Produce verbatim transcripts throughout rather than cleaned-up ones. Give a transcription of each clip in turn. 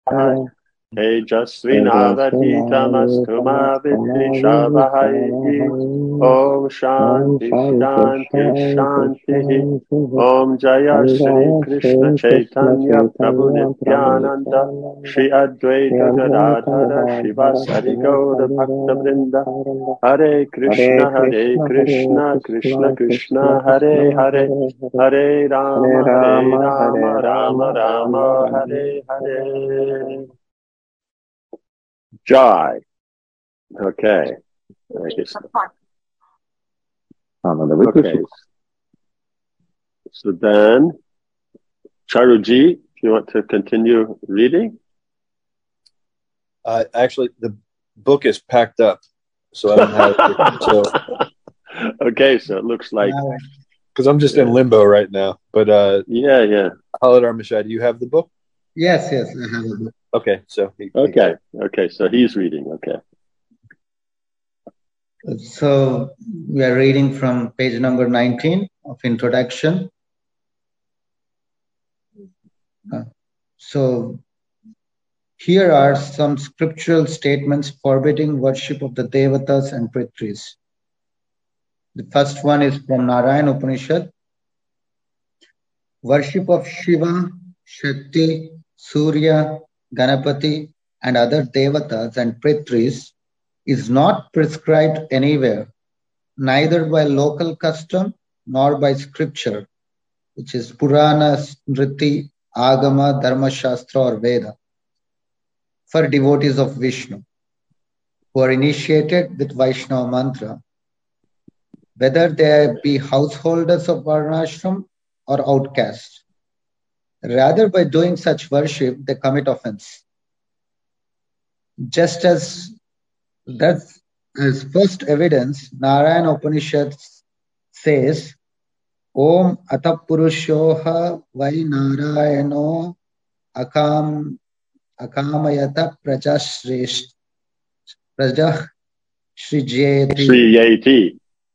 Tejasvinavaditamaskuma vidvishavahai. Om Shanti Shanti Shanti. Om Jaya Shri Krishna Chaitanya Prabhu Nityananda Shri Advaita Gadadhara Shivasari Gaura Bhakta Vrinda. Hare Krishna Hare Krishna Krishna Krishna Hare Hare Hare Rama Hare Rama Rama Rama Hare Hare. Jai. Okay. I guess. Okay. So then, Charuji, if you want to continue reading. Uh, actually, the book is packed up, so I don't have it. So. Okay, so it looks like... Because I'm just yeah. in limbo right now. But uh, yeah, yeah. Haladar Mashai, do you have the book? Yes, yes, I have a book. Okay, so... He, okay, he okay, so he's reading, okay. So we are reading from page number nineteen of introduction. Uh, so here are some scriptural statements forbidding worship of the Devatas and Prithvis. The first one is from Narayana Upanishad. Worship of Shiva, Shakti, Surya, Ganapati, and other Devatas and Prithvis is not prescribed anywhere, neither by local custom nor by scripture, which is Purana, Smriti, Agama, Dharma Shastra or Veda, for devotees of Vishnu who are initiated with Vaishnava mantra, whether they be householders of Varnashram or outcasts. Rather, by doing such worship, they commit offense. Just as Thus, as first evidence, Narayana Upanishad says, Om Atapurushoha Vai Narayano Akam Akamayata Prajashresh Prajah Shrijyeti Shrijyeti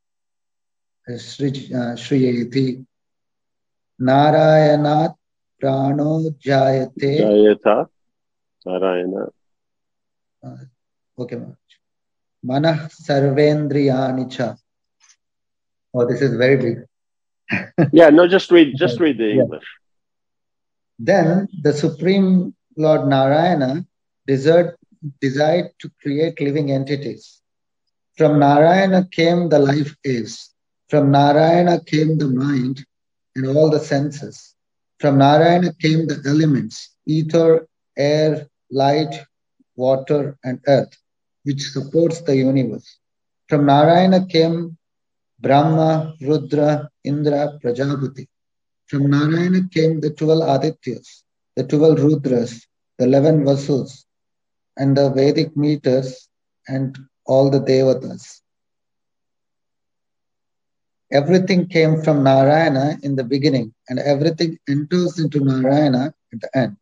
Shrijyeti Narayanat Prano Jayate Jayata Narayana. Uh, okay, Manah Sarvendriyani cha. Oh, this is very big. yeah, no, just read, just read the English. Yeah. Then the Supreme Lord Narayana desired, desired to create living entities. From Narayana came the life is. From Narayana came the mind and all the senses. From Narayana came the elements, ether, air, light, water, and earth, which supports the universe. From Narayana came Brahma, Rudra, Indra, Prajapati. From Narayana came the twelve Adityas, the twelve Rudras, the eleven Vasus, and the Vedic meters, and all the Devatas. Everything came from Narayana in the beginning, and everything enters into Narayana at the end.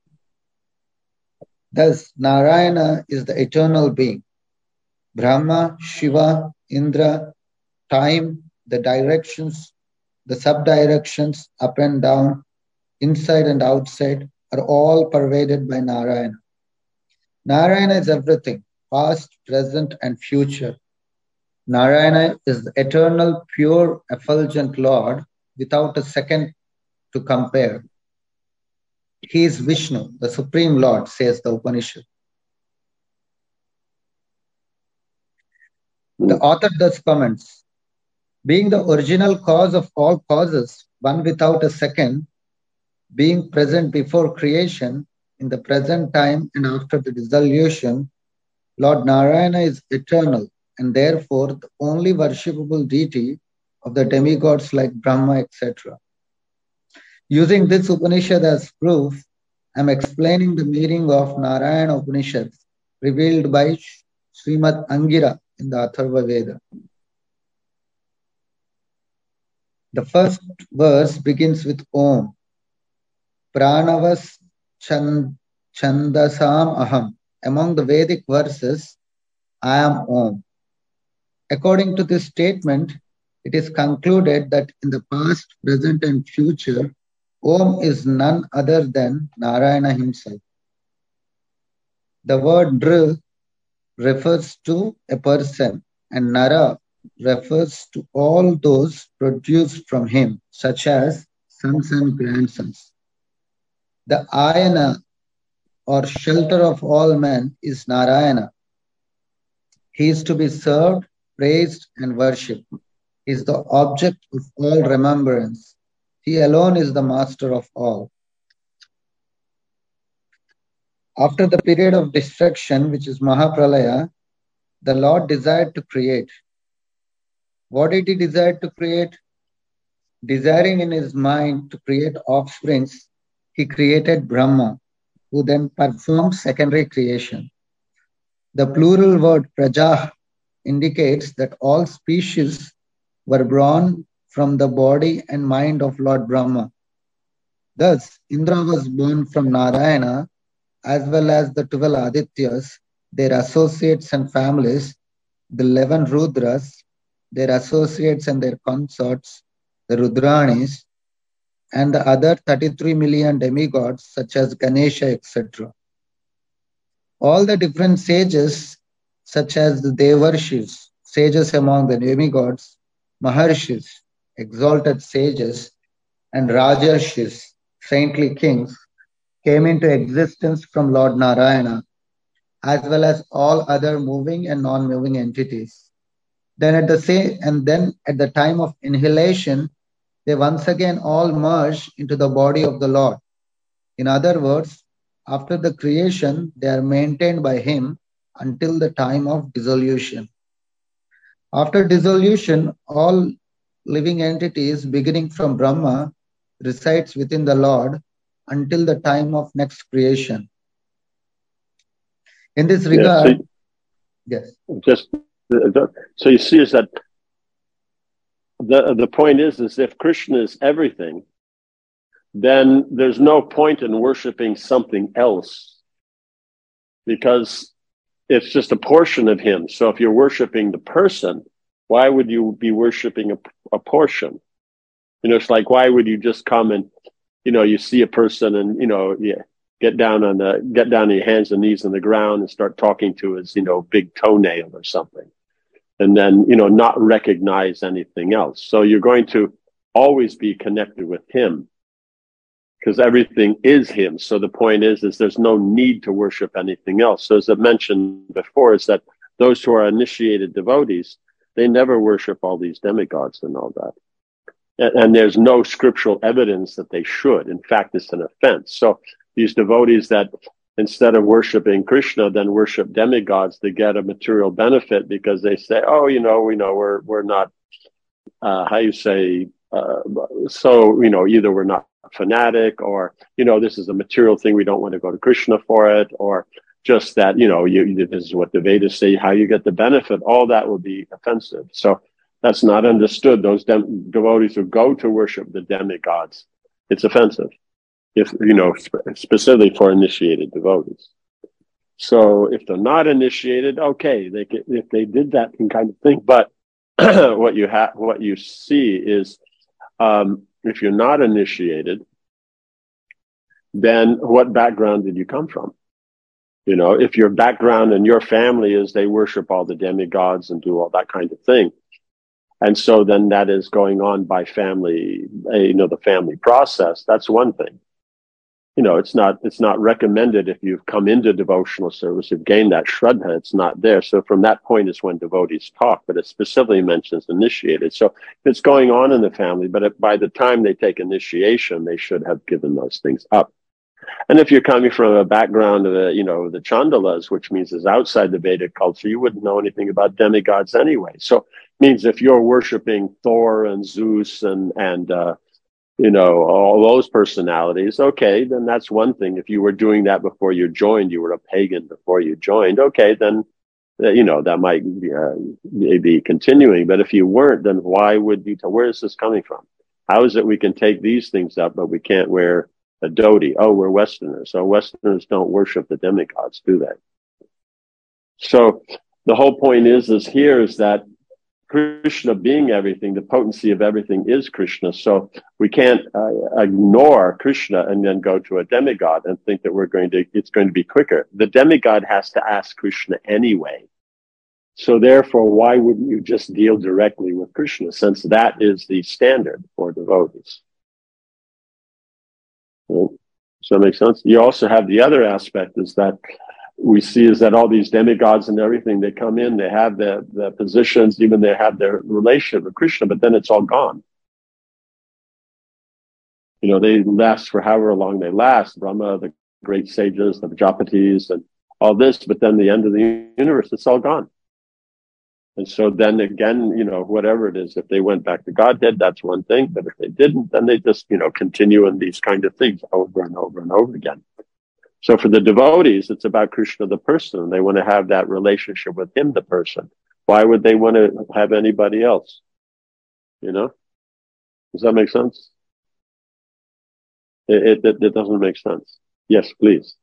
Thus, Narayana is the eternal being. Brahma, Shiva, Indra, time, the directions, the sub-directions, up and down, inside and outside, are all pervaded by Narayana. Narayana is everything, past, present, and future. Narayana is the eternal, pure, effulgent Lord without a second to compare. He is Vishnu, the Supreme Lord, says the Upanishad. The author thus comments, being the original cause of all causes, one without a second, being present before creation, in the present time and after the dissolution, Lord Narayana is eternal and therefore the only worshipable deity of the demigods like Brahma, et cetera. Using this Upanishad as proof, I am explaining the meaning of Narayana Upanishad revealed by Srimad Angira in the Atharva Veda. The first verse begins with Om. Pranavas chand, Chandasam Aham. Among the Vedic verses, I am Om. According to this statement, it is concluded that in the past, present, and future, Om is none other than Narayana himself. The word Nr refers to a person and Nara refers to all those produced from him, such as sons and grandsons. The Ayana or shelter of all men is Narayana. He is to be served, praised, and worshipped. He is the object of all remembrance. He alone is the master of all. After the period of destruction, which is Mahapralaya, the Lord desired to create. What did he desire to create? Desiring in his mind to create offsprings, he created Brahma, who then performed secondary creation. The plural word prajah indicates that all species were born from the body and mind of Lord Brahma. Thus, Indra was born from Narayana, as well as the twelve Adityas, their associates and families, the eleven Rudras, their associates and their consorts, the Rudranis, and the other thirty-three million demigods such as Ganesha, et cetera. All the different sages, such as the Devarshis, sages among the demigods, Maharshis, exalted sages, and Rajarshis, saintly kings, came into existence from Lord Narayana, as well as all other moving and non-moving entities. Then at the same, and then at the time of inhalation, they once again all merge into the body of the Lord. In other words, after the creation, they are maintained by him until the time of dissolution. After dissolution, all living entities beginning from Brahma resides within the Lord until the time of next creation. In this regard, yeah, so yes. Just so you see is that the the point is is if Krishna is everything, then there's no point in worshiping something else, because it's just a portion of him. So if you're worshiping the person, why would you be worshiping a, a portion? You know, it's like, why would you just come and, you know, you see a person and, you know, yeah, get down on the, get down on your hands and knees on the ground and start talking to his, you know, big toenail or something. And then, you know, not recognize anything else. So you're going to always be connected with him because everything is him. So the point is, is there's no need to worship anything else. So as I mentioned before, is that those who are initiated devotees, they never worship all these demigods and all that. And, and there's no scriptural evidence that they should. In fact, it's an offense. So these devotees that instead of worshiping Krishna, then worship demigods, they get a material benefit because they say, oh, you know, we know we're, we're not, uh, how you say, uh, so, you know, either we're not fanatic or, you know, this is a material thing. We don't want to go to Krishna for it, or just that, you know, you, this is what the Vedas say, how you get the benefit. All that will be offensive. So that's not understood. Those dem- devotees who go to worship the demigods, it's offensive. If, you know, specifically for initiated devotees. So if they're not initiated, okay, they can, if they did that kind of thing. But what you have, what you see is, um, if you're not initiated, then what background did you come from? You know, if your background and your family is they worship all the demigods and do all that kind of thing. And so then that is going on by family, you know, the family process. That's one thing. You know, it's not, it's not recommended if you've come into devotional service, you've gained that shraddha, it's not there. So from that point is when devotees talk, but it specifically mentions initiated. So it's going on in the family, but if, by the time they take initiation, they should have given those things up. And if you're coming from a background of the, you know, the Chandalas, which means is outside the Vedic culture, you wouldn't know anything about demigods anyway. So it means if you're worshiping Thor and Zeus and, and, uh, you know, all those personalities, okay, then that's one thing. If you were doing that before you joined, you were a pagan before you joined, okay, then, uh, you know, that might be, uh, be continuing. But if you weren't, then why would you, where is this coming from? How is it we can take these things up, but we can't wear a dhoti? Oh, we're Westerners. So Westerners don't worship the demigods, do they? So the whole point is, is here is that Krishna being everything, the potency of everything is Krishna. So we can't uh, ignore Krishna and then go to a demigod and think that we're going to, it's going to be quicker. The demigod has to ask Krishna anyway. So therefore, why wouldn't you just deal directly with Krishna, since that is the standard for devotees? Right? Does that make sense? You also have the other aspect is that we see is that all these demigods and everything, they come in, they have the, the positions, even they have their relationship with Krishna, but then it's all gone. You know, they last for however long they last, Brahma, the great sages, the Japatis, and all this, but then the end of the universe, it's all gone. And so then again, you know, whatever it is, if they went back to Godhead, that's one thing. But if they didn't, then they just, you know, continue in these kind of things over and over and over again. So for the devotees, it's about Krishna the person. They want to have that relationship with him, the person. Why would they want to have anybody else? You know? Does that make sense? It, it, it doesn't make sense. Yes, please.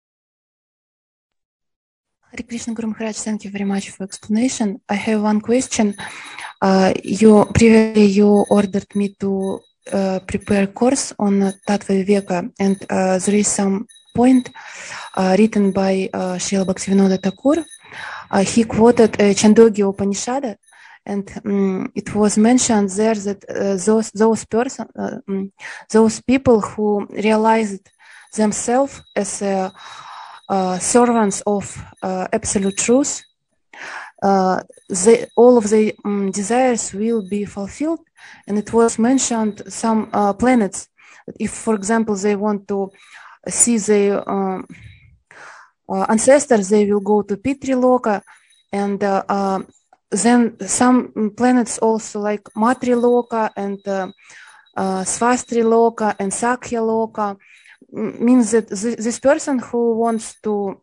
Hare Krishna, Guru Maharaj, thank you very much for explanation. I have one question. Uh, you previously you ordered me to uh, prepare course on Tattva Viveka, and uh, there is some point uh, written by uh, Srila Bhaktivinoda Thakur. Uh, he quoted uh, Chandogya Upanishad, and um, it was mentioned there that uh, those those person, uh, um, those people who realized themselves as a Uh, servants of uh, absolute truth, uh, they, all of the um, desires will be fulfilled. And it was mentioned some uh, planets. If, for example, they want to see their uh, uh, ancestors, they will go to Pitri Loka, and uh, uh, then some planets also like Matri Loka and uh, uh, Svastri Loka and Sakya Loka. Means that th- this person who wants to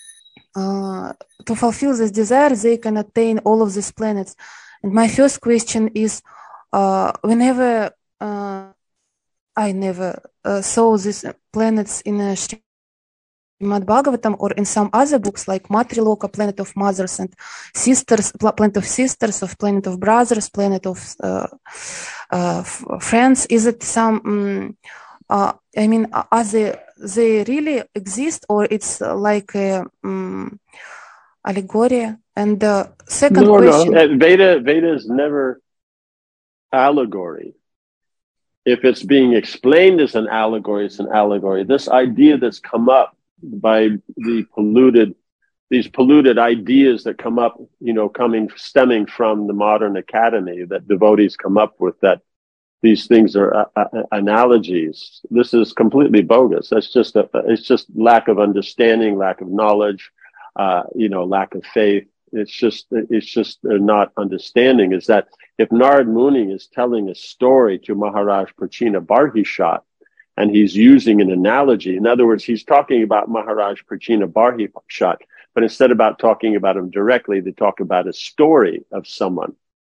uh, to fulfill this desire, they can attain all of these planets. And my first question is, uh, whenever uh, I never uh, saw these planets in a Srimad Bhagavatam or in some other books like Matriloka, planet of mothers and sisters, planet of sisters, of planet of brothers, planet of uh, uh, f- friends. Is it some um, Uh, I mean, are they, they really exist, or it's like a um, allegory? And the second no, question... No, Veda, Veda is never allegory. If it's being explained as an allegory, it's an allegory. This idea that's come up by the polluted, these polluted ideas that come up, you know, coming, stemming from the modern academy that devotees come up with, that these things are uh, uh, analogies. This is completely bogus. That's just a, it's just lack of understanding, lack of knowledge, uh, you know, lack of faith. It's just, it's just not understanding. Is that if Narad Muni is telling a story to Maharaj Prachina Barhishat, and he's using an analogy, in other words, he's talking about Maharaj Prachina Barhishat, but instead about talking about him directly, they talk about a story of someone,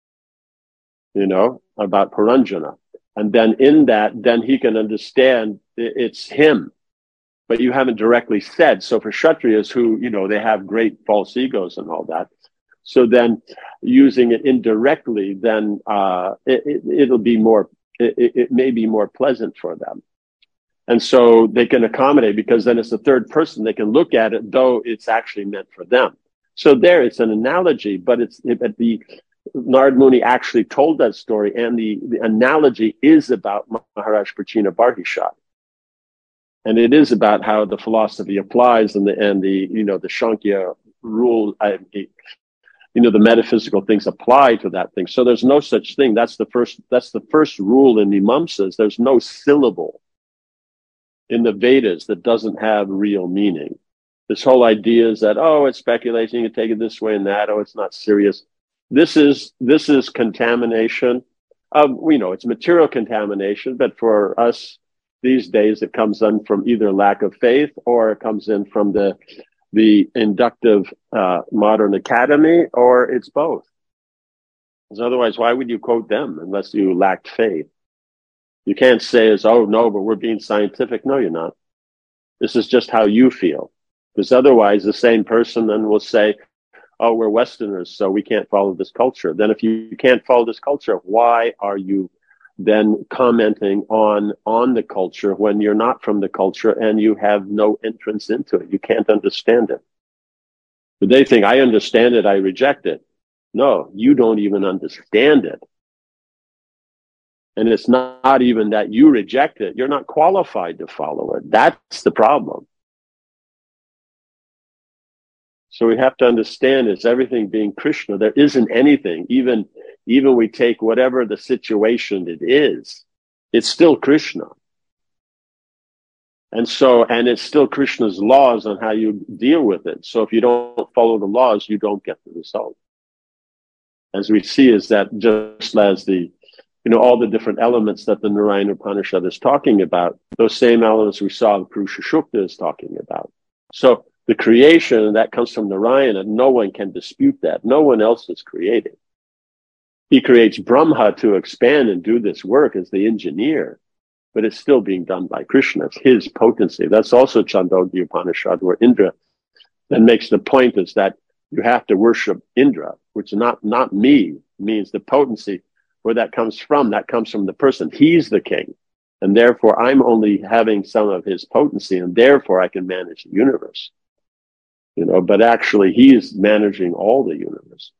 you know, about Puranjana. And then in that, then he can understand it's him, but you haven't directly said. So for Kshatriyas who, you know, they have great false egos and all that. So then using it indirectly, then uh, it, it, it'll be more, it, it may be more pleasant for them. And so they can accommodate, because then it's the third person. They can look at it, though it's actually meant for them. So there, it's an analogy, but it's at the, Narad Muni actually told that story, and the, the analogy is about Maharaj Prachina Barhishat. And it is about how the philosophy applies, and the, and the, you know, the Shankya rule, I, you know, the metaphysical things apply to that thing. So there's no such thing. That's the first, that's the first rule in Mimamsas. There's no syllable in the Vedas that doesn't have real meaning. This whole idea is that, oh, it's speculation, you can take it this way and that, oh, it's not serious. This is, this is contamination of, you know, it's material contamination, but for us these days, it comes in from either lack of faith, or it comes in from the, the inductive, uh, modern academy, or it's both. Because otherwise, why would you quote them unless you lacked faith? You can't say as, oh no, but we're being scientific. No, you're not. This is just how you feel. Because otherwise the same person then will say, oh, we're Westerners, so we can't follow this culture. Then if you can't follow this culture, why are you then commenting on, on the culture when you're not from the culture and you have no entrance into it? You can't understand it. But they think, I understand it, I reject it. No, you don't even understand it. And it's not even that you reject it. You're not qualified to follow it. That's the problem. So we have to understand, is everything being Krishna? There isn't anything. Even, even we take whatever the situation it is, it's still Krishna. And so, and it's still Krishna's laws on how you deal with it. So if you don't follow the laws, you don't get the result. As we see is that just as the, you know, all the different elements that the Narayana Upanishad is talking about, those same elements we saw the Purusha Sukta is talking about. So the creation that comes from Narayana, no one can dispute that. No one else is creating. He creates Brahma to expand and do this work as the engineer, but it's still being done by Krishna. It's his potency. That's also Chandogya Upanishad, where Indra then makes the point is that you have to worship Indra, which is not, not me, means the potency. Where that comes from, that comes from the person. He's the king. And therefore, I'm only having some of his potency, and therefore I can manage the universe. You know, but actually he's managing all the universes.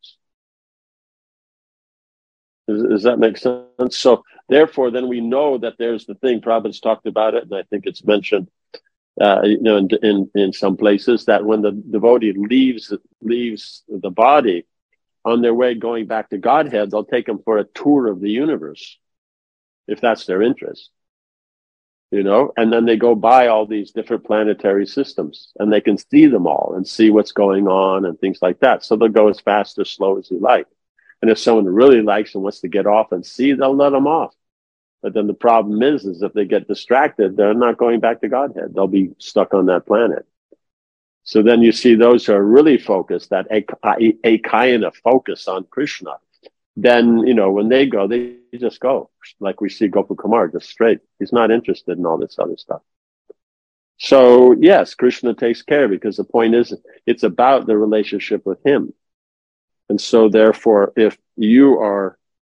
Does, does that make sense? So therefore, then we know that there's the thing, Prabhupada's talked about it, and I think it's mentioned, uh, you know, in, in, in some places, that when the devotee leaves, leaves the body, on their way going back to Godhead, they'll take them for a tour of the universe, if that's their interest. You know, and then they go by all these different planetary systems, and they can see them all and see what's going on and things like that. So they'll go as fast or slow as you like. And if someone really likes and wants to get off and see, they'll let them off. But then the problem is, is if they get distracted, they're not going back to Godhead. They'll be stuck on that planet. So then you see those who are really focused, that ekayana focus on Krishna. Then, you know, when they go, they just go. Like we see Gopal Kumar, just straight. He's not interested in all this other stuff. So, yes, Krishna takes care, because the point is, it's about the relationship with him. And so, therefore, if you are...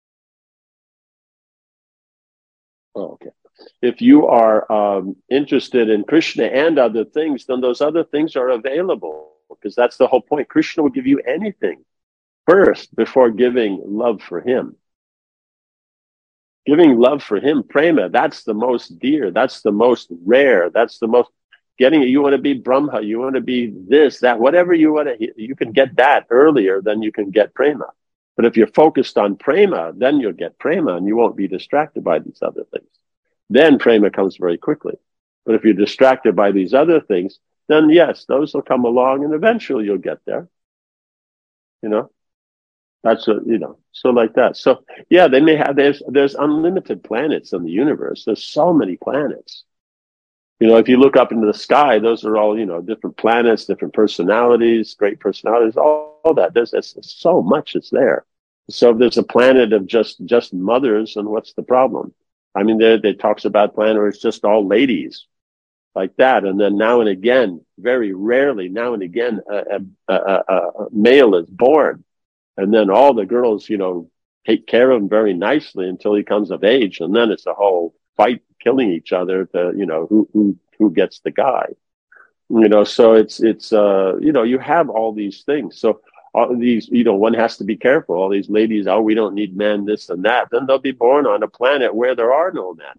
Oh, okay. If you are um, interested in Krishna and other things, then those other things are available, because that's the whole point. Krishna will give you anything first before giving love for him. Giving love for him, prema, that's the most dear, that's the most rare, that's the most getting, you want to be Brahma, you want to be this, that, whatever you want to, you can get that earlier than you can get prema. But if you're focused on prema, then you'll get prema and you won't be distracted by these other things. Then prema comes very quickly. But if you're distracted by these other things, then yes, those will come along and eventually you'll get there. You know, that's what, you know, so like that. So yeah, they may have, there's, there's unlimited planets in the universe. There's so many planets. You know, if you look up into the sky, those are all, you know, different planets, different personalities, great personalities, all, all that. There's, there's so much is there. So if there's a planet of just, just mothers, and what's the problem? I mean, there, they talks about planet where it's just all ladies like that. And then now and again, very rarely, now and again, a, a, a, a male is born. And then all the girls, you know, take care of him very nicely until he comes of age. And then it's a whole fight, killing each other to, you know, who, who, who gets the guy, you know, so it's, it's, uh, you know, you have all these things. So all these, you know, one has to be careful. All these ladies, oh, we don't need men, this and that. Then they'll be born on a planet where there are no men.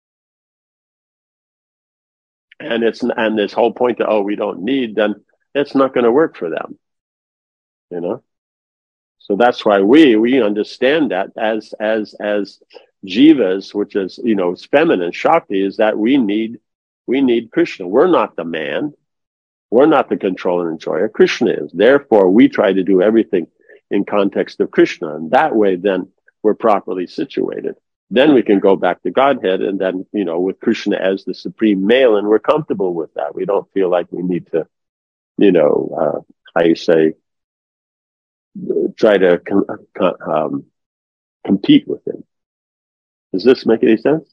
And it's, and this whole point that, oh, we don't need, then it's not going to work for them, you know? So that's why we, we understand that as, as, as jivas, which is, you know, feminine, Shakti, is that we need, we need Krishna. We're not the man. We're not the controller and enjoyer. Krishna is. Therefore, we try to do everything in context of Krishna. And that way, then we're properly situated. Then we can go back to Godhead, and then, you know, with Krishna as the supreme male, and we're comfortable with that. We don't feel like we need to, you know, uh, how you say, try to com- um, compete with him. Does this make any sense?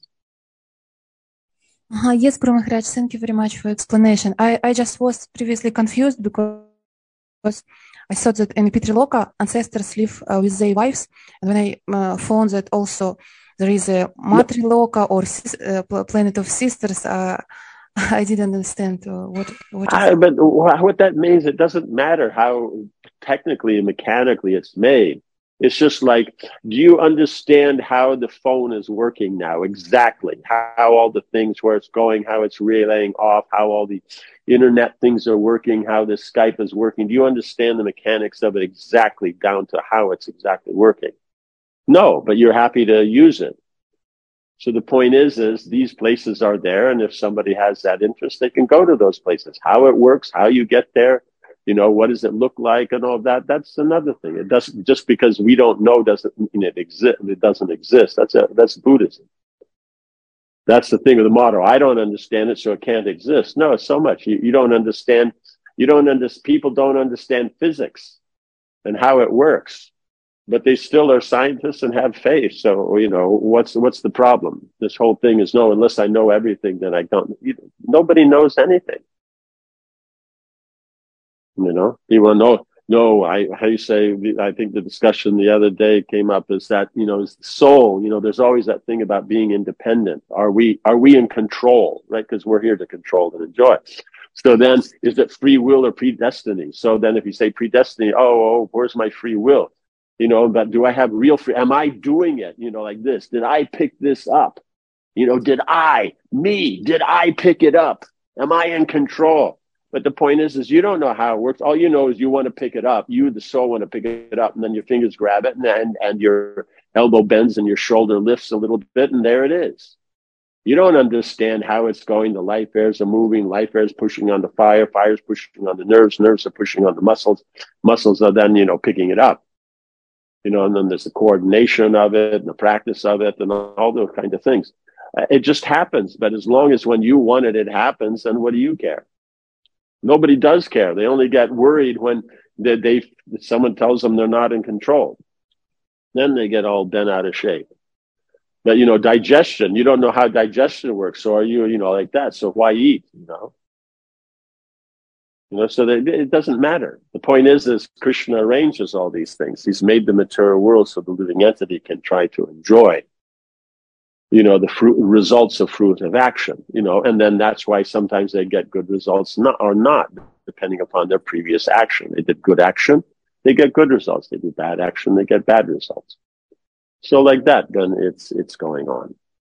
Uh, yes, Guru Maharaj, thank you very much for explanation. I, I just was previously confused because Because I thought that in Pitriloka, ancestors live uh, with their wives, and when I uh, found that also there is a Matriloka or uh, planet of sisters, uh, I didn't understand uh, what what. I, but what that means, it doesn't matter how technically and mechanically it's made. It's just like, do you understand how the phone is working now? Exactly. How, how all the things, where it's going, how it's relaying off, how all the internet things are working, how this Skype is working. Do you understand the mechanics of it exactly down to how it's exactly working? No, but you're happy to use it. So the point is, is these places are there. And if somebody has that interest, they can go to those places. How it works, how you get there, you know, what does it look like and all that? That's another thing. It doesn't, just because we don't know doesn't mean it exist. It doesn't exist. That's a, that's Buddhism. That's the thing of the motto. I don't understand it, so it can't exist. No, it's so much. You, you don't understand, you don't understand, people don't understand physics and how it works, but they still are scientists and have faith. So, you know, what's, what's the problem? This whole thing is, no, unless I know everything, then I don't, you, nobody knows anything. You know, people know, no, I, how you say, I think the discussion the other day came up is that, you know, is the soul, you know, there's always that thing about being independent. Are we, are we in control, right? Because we're here to control and enjoy. So then is it free will or predestiny? So then if you say predestiny, oh, oh, where's my free will? You know, but do I have real free, am I doing it? You know, like this, did I pick this up? You know, did I, me, did I pick it up? Am I in control? But the point is, is you don't know how it works. All you know is you want to pick it up. You, the soul, want to pick it up, and then your fingers grab it, and, and, and your elbow bends and your shoulder lifts a little bit, and there it is. You don't understand how it's going. The life airs are moving. Life airs pushing on the fire. Fire's pushing on the nerves. Nerves are pushing on the muscles. Muscles are then, you know, picking it up. You know, and then there's the coordination of it and the practice of it and all those kind of things. Uh, it just happens. But as long as when you want it, it happens, then what do you care? Nobody does care. They only get worried when they, they someone tells them they're not in control. Then they get all bent out of shape. But, you know, digestion, you don't know how digestion works. So are you, you know, like that. So why eat, you know? You know, so they, it doesn't matter. The point is, is Krishna arranges all these things. He's made the material world so the living entity can try to enjoy, you know, the fruit results of fruitive action, you know, and then that's why sometimes they get good results not, or not, depending upon their previous action. They did good action, they get good results. They do bad action, they get bad results. So like that, then it's, it's going on.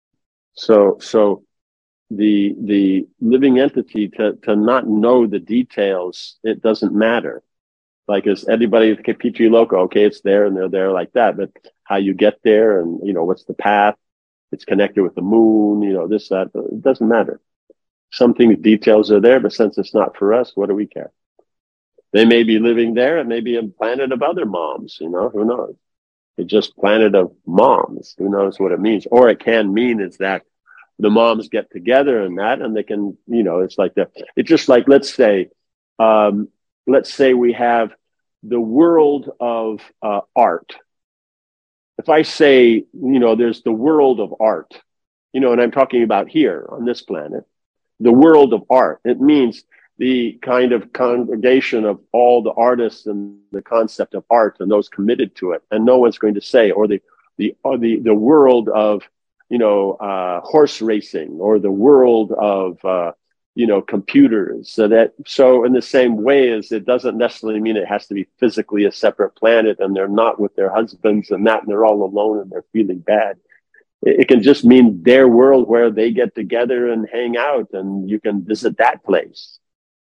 So, so the, the living entity to, to not know the details, it doesn't matter. Like as anybody, Pitriloka, okay, it's there and they're there like that, but how you get there and, you know, what's the path? It's connected with the moon, you know, this, that, it doesn't matter. Some things, details are there, but since it's not for us, what do we care? They may be living there. It may be a planet of other moms, you know, who knows? It's just planet of moms. Who knows what it means? Or it can mean is that the moms get together and that, and they can, you know, it's like that. It's just like, let's say, um, let's say we have the world of uh, art. If I say, you know, there's the world of art, you know, and I'm talking about here on this planet, the world of art, it means the kind of congregation of all the artists and the concept of art and those committed to it. And no one's going to say, or the, the, or the, the world of, you know, uh, horse racing, or the world of, uh, you know, computers. So that, so in the same way as it doesn't necessarily mean it has to be physically a separate planet and they're not with their husbands and that, and they're all alone and they're feeling bad. It, it can just mean their world where they get together and hang out and you can visit that place.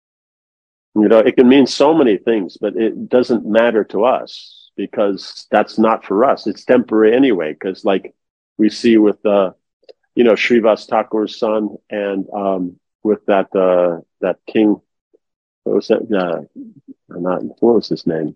You know, it can mean so many things, but it doesn't matter to us because that's not for us. It's temporary anyway, because like we see with, uh, you know, Srivas Thakur's son and, um, with that, uh, that king, what was that? Uh, not, what was his name?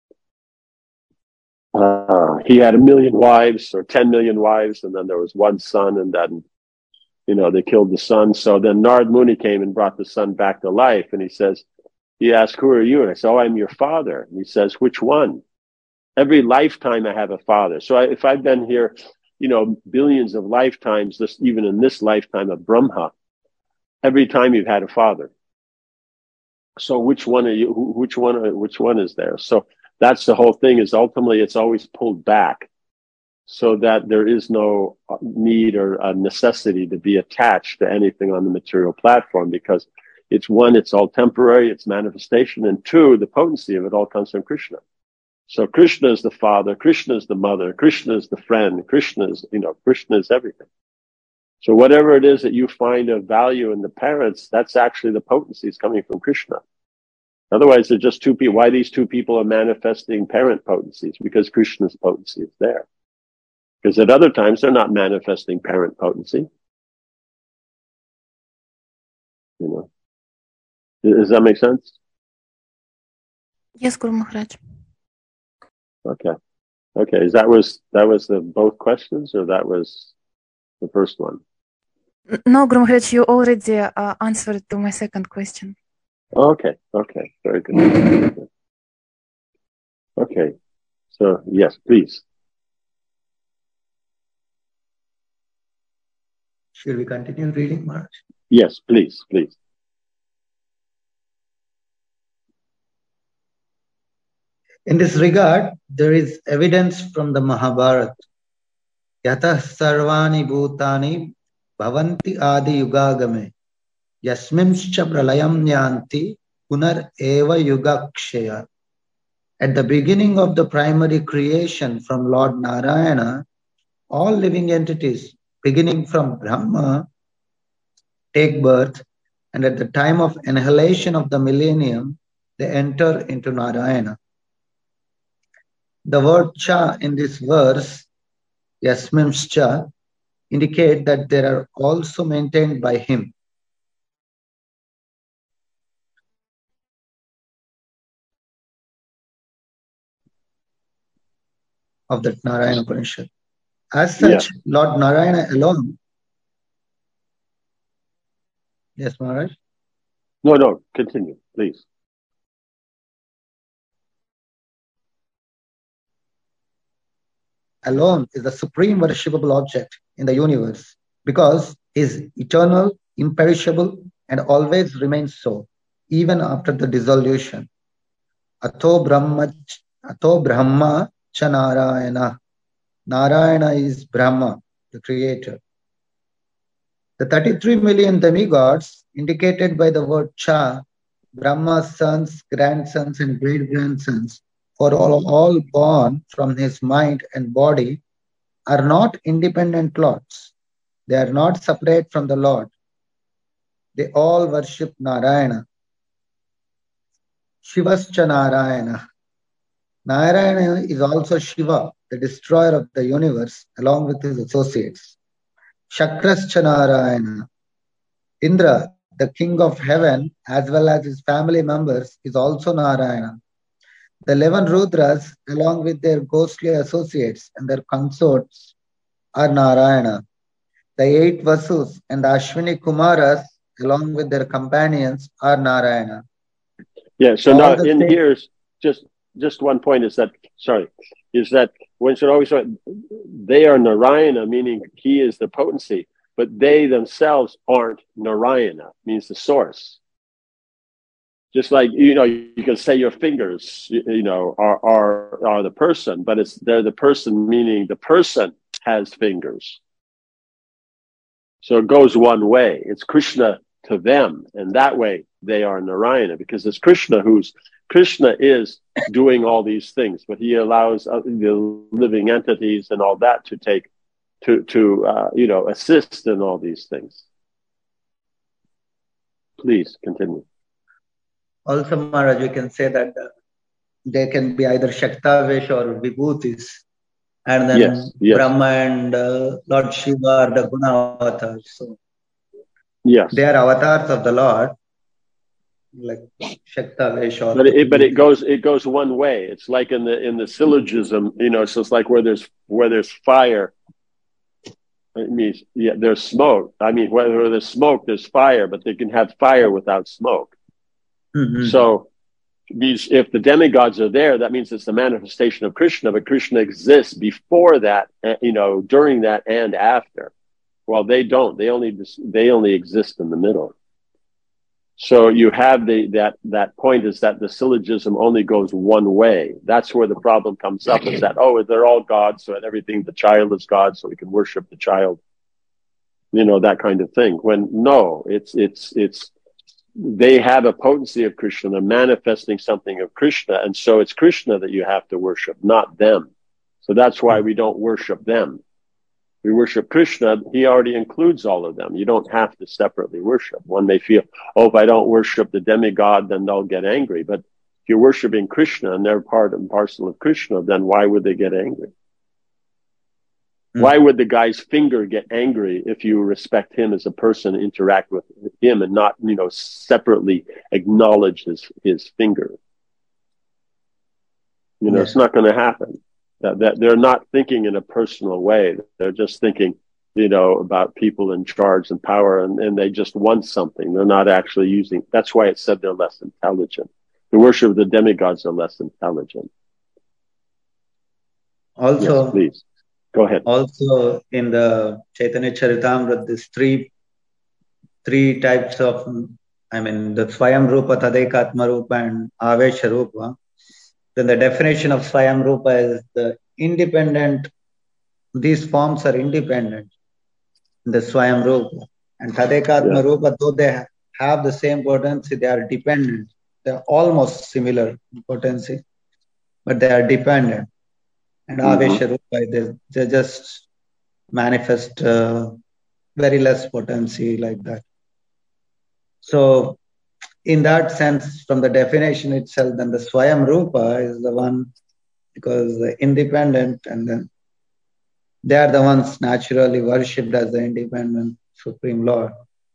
Uh, he had a million wives or ten million wives, and then there was one son, and then, you know, they killed the son. So then Narad Muni came and brought the son back to life, and he says, he asked, who are you? And I said, oh, I'm your father. And he says, which one? Every lifetime I have a father. So I, if I've been here, you know, billions of lifetimes, this, even in this lifetime of Brahma, every time you've had a father. So which one are you? Which one? Which one is there? So that's the whole thing. Is ultimately it's always pulled back, so that there is no need or a necessity to be attached to anything on the material platform, because it's one, it's all temporary, it's manifestation, and two, the potency of it all comes from Krishna. So Krishna is the father, Krishna is the mother, Krishna is the friend, Krishna is, you know, Krishna is everything. So whatever it is that you find of value in the parents, that's actually the potency is coming from Krishna. Otherwise, they're just two people. Why these two people are manifesting parent potencies? Because Krishna's potency is there. Because at other times, they're not manifesting parent potency. You know, does that make sense? Yes, Guru Maharaj. Okay. Okay. Is that was that was the both questions, or that was the first one? No, Guru Maharaj, you already uh, answered to my second question. Okay. Okay. Very good. Very good. Okay. So yes, please. Should we continue reading, Maharaj? Yes, please, please. In this regard, there is evidence from the Mahabharata. Yatah sarvani bhutani bhavanti adi yugagame yasmimscha pralayam yanti punar eva yugakshaya. At the beginning of the primary creation from Lord Narayana, all living entities, beginning from Brahma, take birth, and at the time of annihilation of the millennium, they enter into Narayana. The word cha in this verse, yasmimscha, indicate that they are also maintained by him. Of the Narayana Upanishad. As such, yeah. Lord Narayana alone. Yes, Maharaj? No, no, continue, please. Alone is the supreme worshipable object in the universe because he is eternal, imperishable, and always remains so, even after the dissolution. Ato Brahma, Ato Brahma cha Narayana. Narayana is Brahma, the creator. The thirty-three million demigods indicated by the word cha, Brahma's sons, grandsons, and great-grandsons, for all, all born from his mind and body, are not independent lords. They are not separate from the Lord. They all worship Narayana. Shivascha Narayana. Narayana is also Shiva, the destroyer of the universe, along with his associates. Shakrascha Narayana. Indra, the king of heaven, as well as his family members, is also Narayana. The eleven Rudras, along with their ghostly associates and their consorts, are Narayana. The eight Vasus and the Ashwini Kumaras, along with their companions, are Narayana. Yeah, so All now in same... here, just just one point is that, sorry, is that one should always say they are Narayana, meaning he is the potency, but they themselves aren't Narayana, means the source. Just like, you know, you can say your fingers, you know, are are are the person, but it's they're the person, meaning the person has fingers. So it goes one way. It's Krishna to them, and that way they are Narayana, because it's Krishna who's Krishna is doing all these things, but he allows the living entities and all that to take to to uh, you know assist in all these things. Please continue. Also, Maharaj, you can say that uh, they can be either Shaktavesh or Vibhutis, and then yes, yes. Brahma and uh, Lord Shiva are the Guna avatars. So yes, they are avatars of the Lord, like Shaktavesh or. But it, but it goes it goes one way. It's like in the in the syllogism, you know. So it's like where there's where there's fire. It means yeah, there's smoke. I mean, where there's smoke, there's fire, but they can have fire without smoke. Mm-hmm. So these, if the demigods are there, that means it's the manifestation of Krishna, but Krishna exists before that, you know, during that and after. While they don't, they only they only exist in the middle. So you have the that that point is that the syllogism only goes one way. That's where the problem comes up, is that, oh, they're all gods, so everything, the child is God, so we can worship the child. You know, that kind of thing. When no, it's it's it's they have a potency of Krishna, they're manifesting something of Krishna, and so it's Krishna that you have to worship, not them. So that's why we don't worship them. We worship Krishna, he already includes all of them. You don't have to separately worship. One may feel, oh, if I don't worship the demigod, then they'll get angry. But if you're worshiping Krishna and they're part and parcel of Krishna, then why would they get angry? Mm-hmm. Why would the guy's finger get angry if you respect him as a person, interact with him, and not, you know, separately acknowledge his, his finger? You know, yeah. It's not going to happen. That, that they're not thinking in a personal way. They're just thinking, you know, about people in charge and power, and, and they just want something. They're not actually using. That's why it said they're less intelligent. The worship of the demigods are less intelligent. Also, yes, please go ahead. Also, in the Chaitanya Charitamrita, there's three three types of. I mean, the Swayam Rupa, Tadekatma Rupa, and Avesha Rupa. Then the definition of Swayam Rupa is the independent, these forms are independent, the Swayam Rupa. And Tadekatma yeah. Rupa, though they have the same potency, they are dependent. They are almost similar potency, but they are dependent. And mm-hmm. Avesha Rupa, they, they just manifest uh, very less potency like that. So, in that sense, from the definition itself, then the Swayam Rupa is the one, because the independent, and then they are the ones naturally worshipped as the independent Supreme Lord.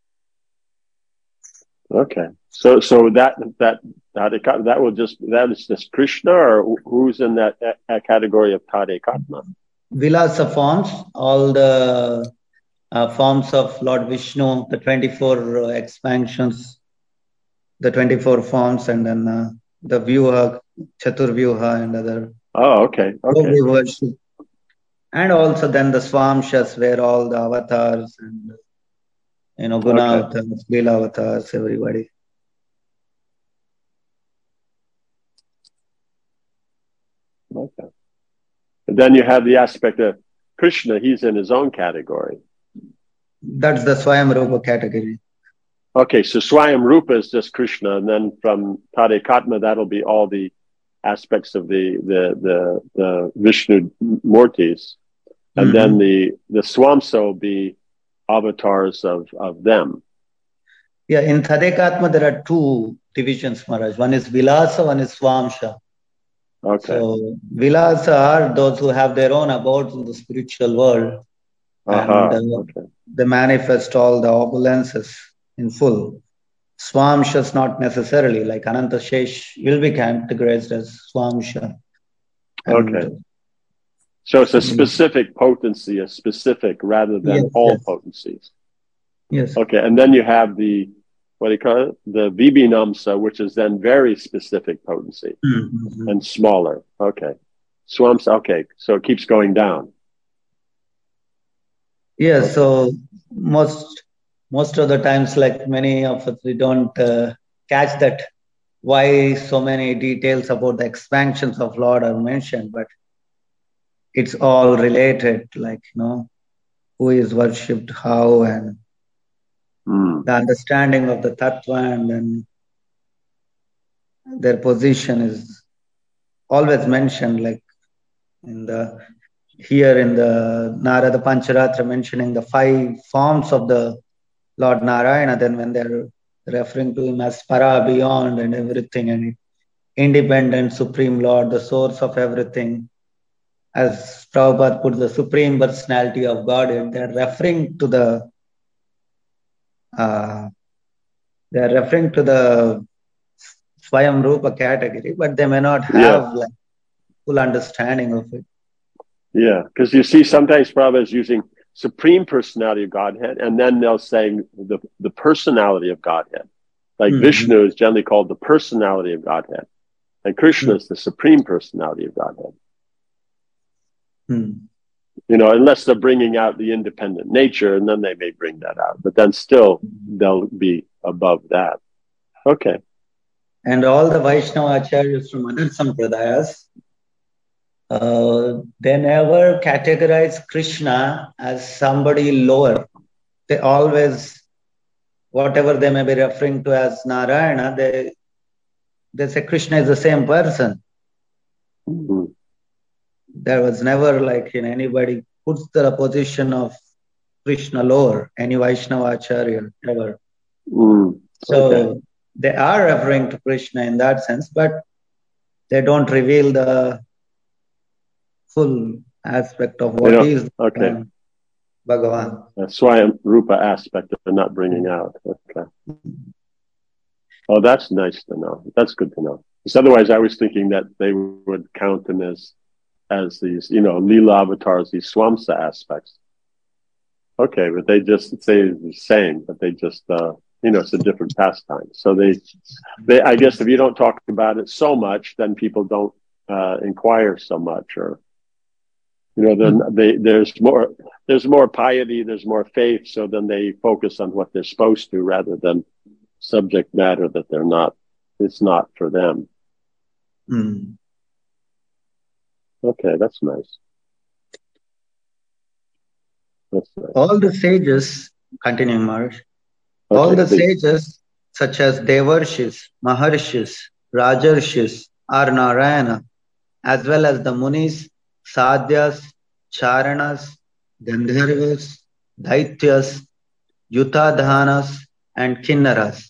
Okay, so so that that that that will just that is just Krishna, or who's in that, that category of Tadekatma? Vilasa forms, all the uh, forms of Lord Vishnu, the twenty-four uh, expansions. The twenty-four forms, and then uh, the Vyuha, Chaturvyuha, and other. Oh, okay. Okay. Worship. And also then the Swamshas, where all the avatars and, you know, Guna okay. avatars, Lila avatars, everybody. Okay. And then you have the aspect of Krishna, he's in his own category. That's the Swayam Rupa category. Okay, so Swayam Rupa is just Krishna, and then from Tadekatma, that'll be all the aspects of the the the, the Vishnu Murtis, and mm-hmm. then the the Swamsa will be avatars of of them. Yeah, in Tadekatma there are two divisions, Maharaj. One is Vilasa, one is Swamsha. Okay. So Vilasa are those who have their own abodes in the spiritual world, uh-huh. and uh, okay. they manifest all the opulences in full. Swamshas not necessarily, like Ananta Shesh will be categorized as Swamsha. And, okay. So it's a specific potency, a specific rather than yes, all yes. potencies. Yes. Okay, and then you have the, what do you call it? The Vibhinamsa, which is then very specific potency mm-hmm. and smaller. Okay. Swamsa, okay, so it keeps going down. Yeah, okay. so most Most of the times, like many of us, we don't uh, catch that why so many details about the expansions of Lord are mentioned, but it's all related, like, you know, who is worshipped, how, and mm. the understanding of the Tattva, and then their position is always mentioned, like in the here in the Narada Pancharatra mentioning the five forms of the Lord Narayana, then when they're referring to him as para, beyond, and everything, and independent Supreme Lord, the source of everything, as Prabhupada put, the Supreme Personality of Godhead, they're referring to the uh, they're referring to the Swayam Rupa category, but they may not have yeah. like full understanding of it. Yeah, because you see sometimes Prabhupada is using Supreme Personality of Godhead, and then they'll say the, the personality of Godhead. Like mm-hmm. Vishnu is generally called the personality of Godhead, and Krishna mm-hmm. is the Supreme Personality of Godhead. Mm-hmm. You know, unless they're bringing out the independent nature, and then they may bring that out, but then still they'll be above that. Okay. And all the Vaishnava acharyas from other sampradayas, uh, they never categorize Krishna as somebody lower. They always, whatever they may be referring to as Narayana, they they say Krishna is the same person. Mm-hmm. There was never like in anybody puts the position of Krishna lower, any Vaishnava acharya ever. Mm, so okay. they are referring to Krishna in that sense, but they don't reveal the full aspect of what is okay. uh, Bhagavan. Uh, Swayam Rupa aspect of not bringing out. Okay. Oh, that's nice to know. That's good to know. Because otherwise, I was thinking that they would count them as as these, you know, Leela avatars, these Swamsa aspects. Okay, but they just say the same, but they just, uh, you know, it's a different pastime. So they, they, I guess, if you don't talk about it so much, then people don't uh, inquire so much, or you know, then they there's more there's more piety, there's more faith, so then they focus on what they're supposed to rather than subject matter that they're not. It's not for them. Mm. Okay, that's nice. That's nice. All the sages, continuing Maharaj, okay, all the please. sages such as Devarshis, Maharshis, Rajarshis are Narayana, as well as the Munis, Sadhyas, Charanas, Gandharvas, Daityas, Yutadhanas, and Kinnaras.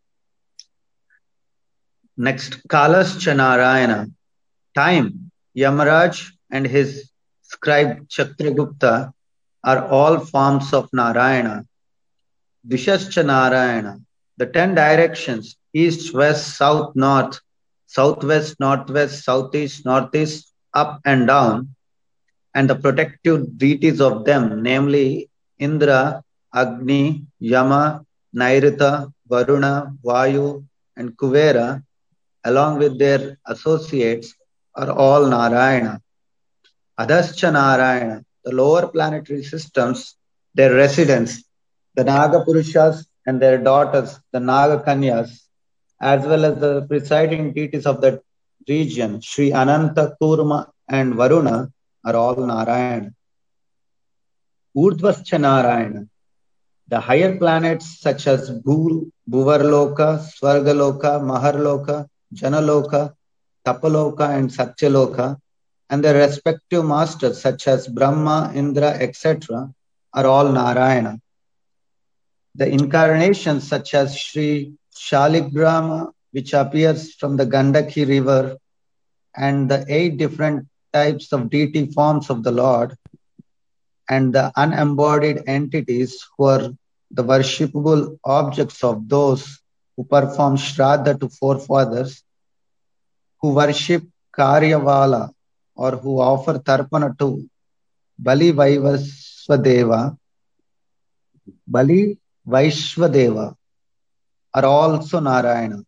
Next, Kalascha Narayana. Time, Yamaraj and his scribe Chakragupta are all forms of Narayana. Dishascha Narayana. The ten directions, east, west, south, north, southwest, northwest, southeast, northeast, up and down, and the protective deities of them, namely Indra, Agni, Yama, Nairita, Varuna, Vayu, and Kuvera, along with their associates, are all Narayana. Adhascha Narayana, the lower planetary systems, their residents, the Naga Purushas and their daughters, the Naga Kanyas, as well as the presiding deities of that region, Sri Ananta, Kurma, and Varuna, are all Narayana. Urdhvascha Narayana, the higher planets such as Bhul, Bhuvarloka, Swargaloka, Maharloka, Janaloka, Tapaloka, and Satyaloka, and their respective masters such as Brahma, Indra, et cetera, are all Narayana. The incarnations such as Sri Shaligrama, which appears from the Gandaki river, and the eight different types of deity forms of the Lord, and the unembodied entities who are the worshipable objects of those who perform Shraddha to forefathers, who worship Karyavala, or who offer Tarpana to Bali Vaivaswadeva, Bali Vaishwadeva, are also Narayana.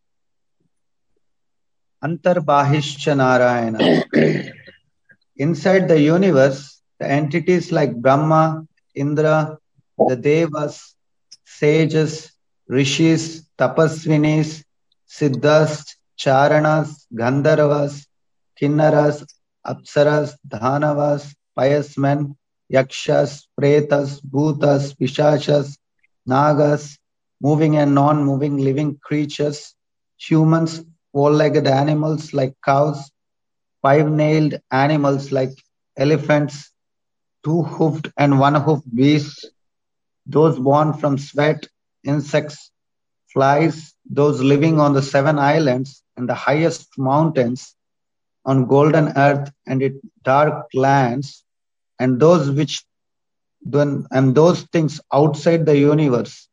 Antarbahishcha Narayana. Inside the universe, the entities like Brahma, Indra, the Devas, sages, rishis, tapasvinis, siddhas, charanas, gandharvas, kinnaras, apsaras, dhanavas, pious men, yakshas, pretas, bhutas, pishachas, nagas, moving and non-moving living creatures, humans, four-legged animals like cows, five-nailed animals like elephants, two-hoofed and one-hoofed beasts, those born from sweat, insects, flies, those living on the seven islands and the highest mountains, on golden earth and its dark lands, and those which and those things outside the universe.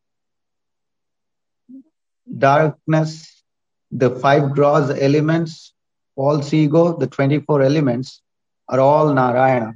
Darkness, the five gross elements, false ego, the twenty-four elements, are all Narayana.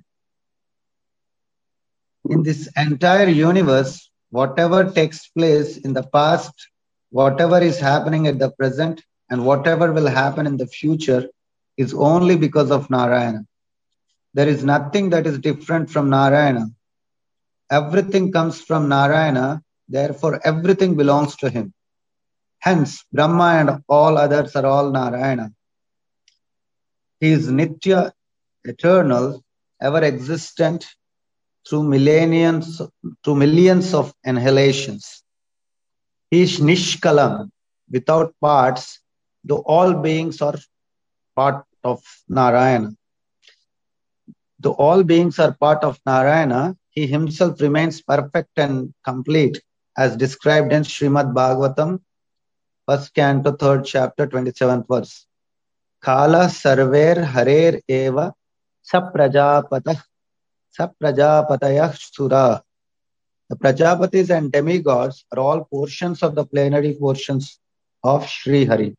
In this entire universe, whatever takes place in the past, whatever is happening at the present, and whatever will happen in the future is only because of Narayana. There is nothing that is different from Narayana. Everything comes from Narayana, therefore everything belongs to him. Hence, Brahma and all others are all Narayana. He is Nitya, eternal, ever existent through millenniums, through millions of annihilations. He is Nishkalam, without parts, though all beings are part of Narayana. Though all beings are part of Narayana, he himself remains perfect and complete, as described in Srimad Bhagavatam, first canto, third chapter, twenty-seventh verse. Kala sarver harer eva saprajapatah saprajapatayah sura. The Prajapatis and demigods are all portions of the plenary portions of Sri Hari.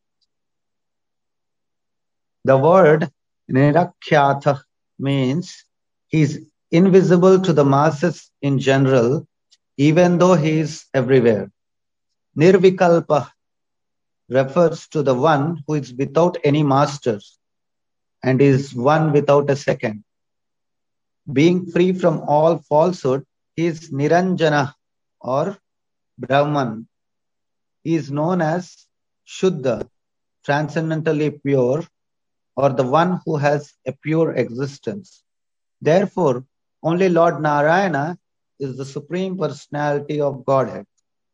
The word Nirakhyatha means he is invisible to the masses in general, even though he is everywhere. Nirvikalpa refers to the one who is without any masters and is one without a second. Being free from all falsehood, he is Niranjana or Brahman. He is known as Shuddha, transcendentally pure, or the one who has a pure existence. Therefore, only Lord Narayana is the Supreme Personality of Godhead.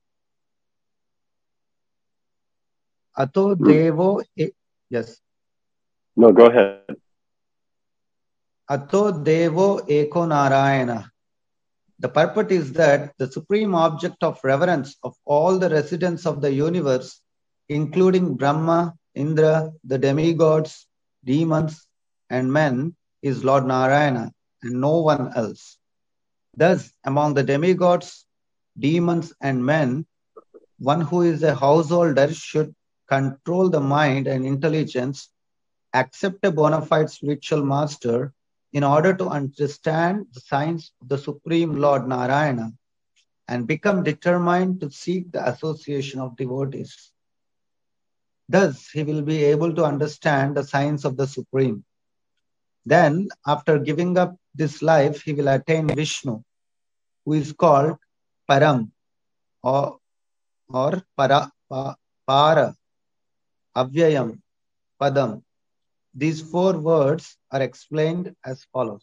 Ato Devo, e- yes. No, go ahead. Ato Devo Eko Narayana. The purport is that the supreme object of reverence of all the residents of the universe, including Brahma, Indra, the demigods, demons, and men, is Lord Narayana and no one else. Thus, among the demigods, demons, and men, one who is a householder should control the mind and intelligence, accept a bona fide spiritual master in order to understand the signs of the Supreme Lord Narayana and become determined to seek the association of devotees. Thus, he will be able to understand the signs of the Supreme. Then, after giving up this life, he will attain Vishnu, who is called Param or, or Para, pa, Para, Avyayam, Padam. These four words are explained as follows.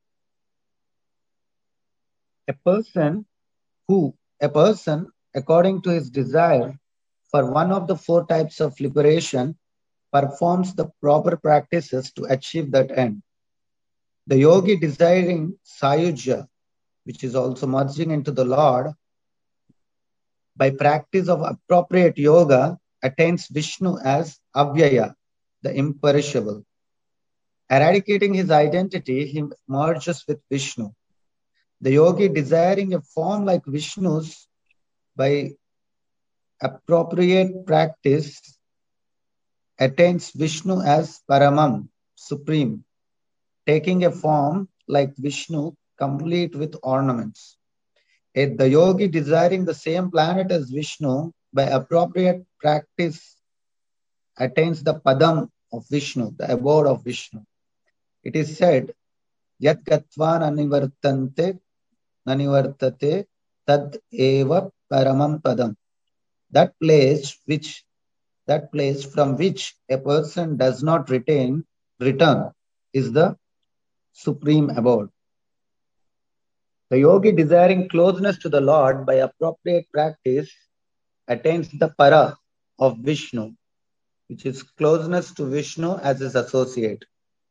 A person who, a person, according to his desire for one of the four types of liberation, performs the proper practices to achieve that end. The yogi desiring Sayujya, which is also merging into the Lord, by practice of appropriate yoga, attains Vishnu as Avyaya, the imperishable. Eradicating his identity, he merges with Vishnu. The yogi desiring a form like Vishnu's by appropriate practice attains Vishnu as Paramam, supreme, taking a form like Vishnu, complete with ornaments. Yet the yogi desiring the same planet as Vishnu by appropriate practice attains the Padam of Vishnu, the abode of Vishnu. It is said, Yat Gatvan Anivartante Nanivartate Tad Eva Paramam Padam. That place which that place from which a person does not retain return is the supreme abode. The yogi desiring closeness to the Lord by appropriate practice attains the Para of Vishnu, which is closeness to Vishnu as his associate.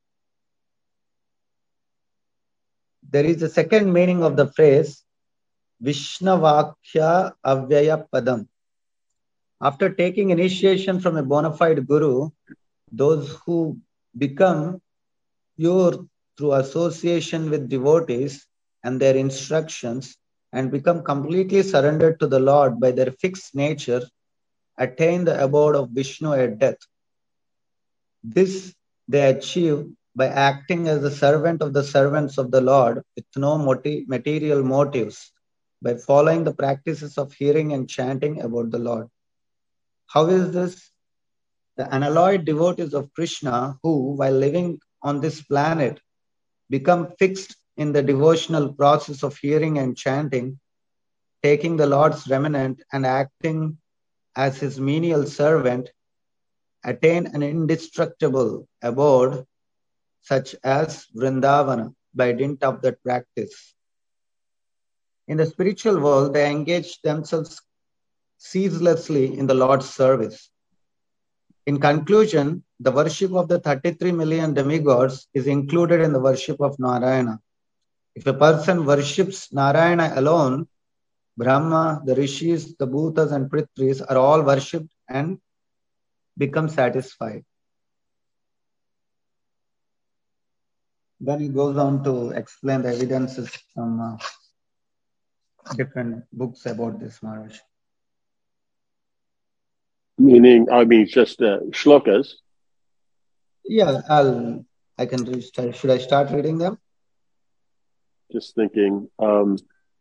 There is a second meaning of the phrase Vishnavakya Avyaya Padam. After taking initiation from a bona fide guru, those who become pure through association with devotees and their instructions and become completely surrendered to the Lord by their fixed nature attain the abode of Vishnu at death. This they achieve by acting as the servant of the servants of the Lord with no motiv- material motives, by following the practices of hearing and chanting about the Lord. How is this? The unalloyed devotees of Krishna who, while living on this planet, become fixed in the devotional process of hearing and chanting, taking the Lord's remnant and acting as his menial servant, attain an indestructible abode such as Vrindavana by dint of that practice. In the spiritual world, they engage themselves ceaselessly in the Lord's service. In conclusion, the worship of the thirty-three million demigods is included in the worship of Narayana. If a person worships Narayana alone, Brahma, the Rishis, the Bhutas and Prithvis are all worshipped and become satisfied. Then he goes on to explain the evidences from uh, different books about this, Maharaj. Meaning, I mean, just uh, shlokas. Yeah, I'll, I can read. Should I start reading them? Just thinking. Um,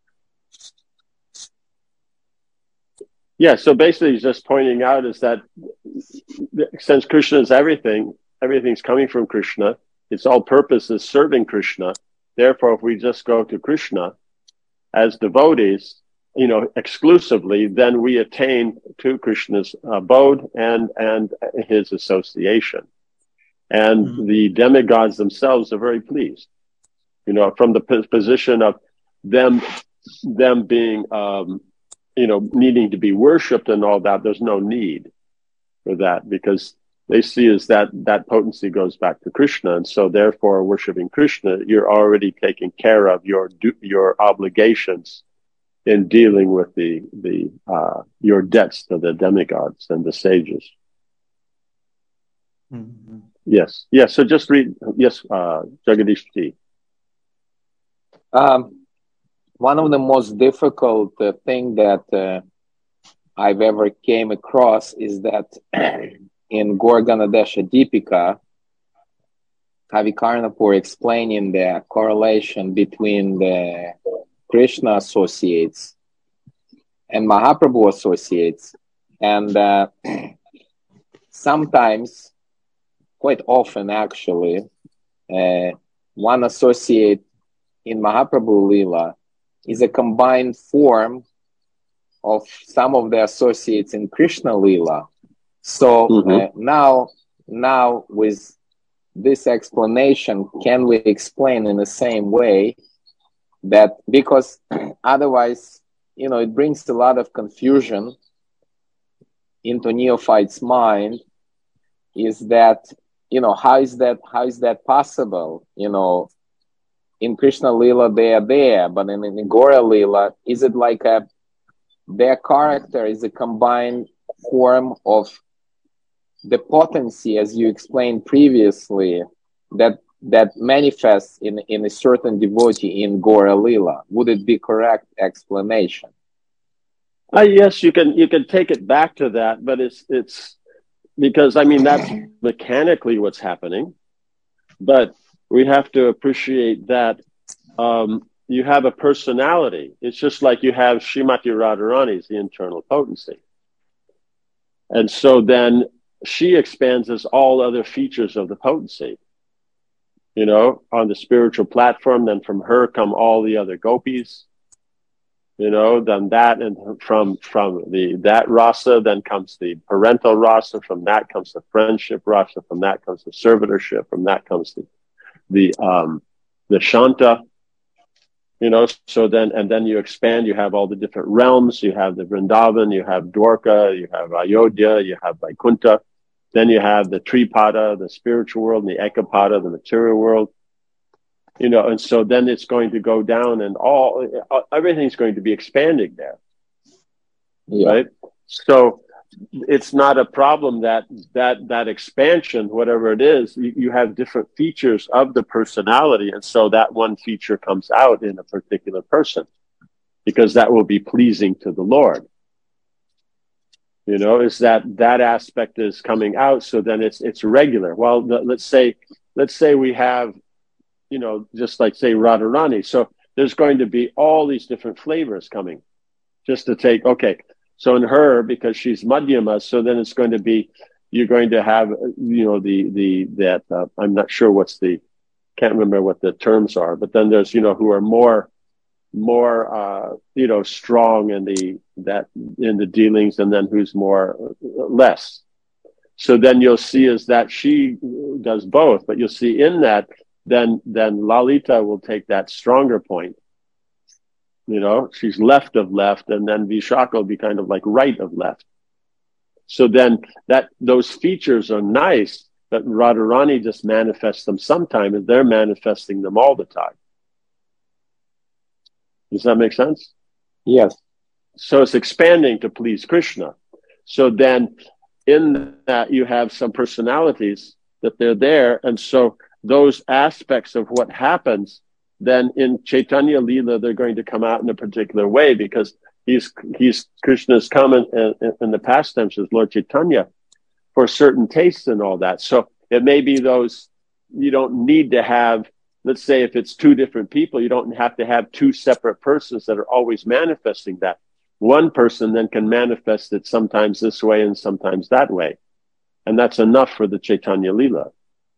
yeah, so basically he's just pointing out is that since Krishna is everything, everything's coming from Krishna, its all purpose is serving Krishna. Therefore, if we just go to Krishna as devotees, you know, exclusively, then we attain to Krishna's abode and, and his association. And mm-hmm. the demigods themselves are very pleased, you know, from the p- position of them, them being, um, you know, needing to be worshipped and all that. There's no need for that because they see as that, that potency goes back to Krishna. And so therefore worshiping Krishna, you're already taking care of your, your obligations in dealing with the, the, uh, your debts to the demigods and the sages. Mm-hmm. Yes. Yes. So just read. Yes. Uh, Jagadish T. Um, one of the most difficult uh, thing that uh, I've ever came across is that in Gaur Ganadesha Deepika, Kavi Karnapur explaining the correlation between the Krishna associates and Mahaprabhu associates, and uh, sometimes, quite often actually, uh, one associate in Mahaprabhu Leela is a combined form of some of the associates in Krishna Leela. So mm-hmm. uh, now, now with this explanation, can we explain in the same way that, because otherwise, you know, it brings a lot of confusion into neophyte's mind, is that, you know, how is that, how is that possible? You know, in Krishna Leela, they are there, but in, in Gaura Leela, is it like a, their character is a combined form of the potency, as you explained previously, that that manifests in, in a certain devotee in Gaura Leela? Would it be correct explanation? Uh, yes, you can you can take it back to that, but it's it's because I mean that's mechanically what's happening, but we have to appreciate that um, you have a personality. It's just like you have Srimati Radharani's the internal potency, and so then she expands as all other features of the potency. You know, on the spiritual platform, then from her come all the other gopis. You know, then that, and from from the that rasa, then comes the parental rasa. From that comes the friendship rasa. From that comes the servitorship. From that comes the the um the shanta. You know, so then and then you expand. You have all the different realms. You have the Vrindavan. You have Dwarka. You have Ayodhya. You have Vaikuntha. Then you have the Tripada, the spiritual world, and the Ekapada, the material world. You know, and so then it's going to go down, and all everything's going to be expanding there, yeah. Right? So it's not a problem that that that expansion, whatever it is, you, you have different features of the personality, and so that one feature comes out in a particular person, because that will be pleasing to the Lord. You know, is that that aspect is coming out, so then it's it's regular. Well, the, let's say let's say we have, you know, just like say Radharani. So there's going to be all these different flavors coming, just to take, okay. So in her, because she's Madhyama, so then it's going to be, you're going to have, you know, the, the, that, uh, I'm not sure what's the, can't remember what the terms are, but then there's, you know, who are more, more, uh, you know, strong in the that in the dealings, and then who's more uh, less. So then you'll see is that she does both, but you'll see in that then then Lalita will take that stronger point. You know, she's left of left, and then Vishaka will be kind of like right of left. So then that those features are nice, but Radharani just manifests them sometime, and they're manifesting them all the time. Does that make sense? Yes. So it's expanding to please Krishna. So then in that you have some personalities that they're there, and so those aspects of what happens, then in Chaitanya Lila, they're going to come out in a particular way, because he's he's Krishna's come in, in, in the past tense as Lord Chaitanya for certain tastes and all that. So it may be those, you don't need to have, let's say if it's two different people, you don't have to have two separate persons that are always manifesting that. One person then can manifest it sometimes this way and sometimes that way. And that's enough for the Chaitanya Lila.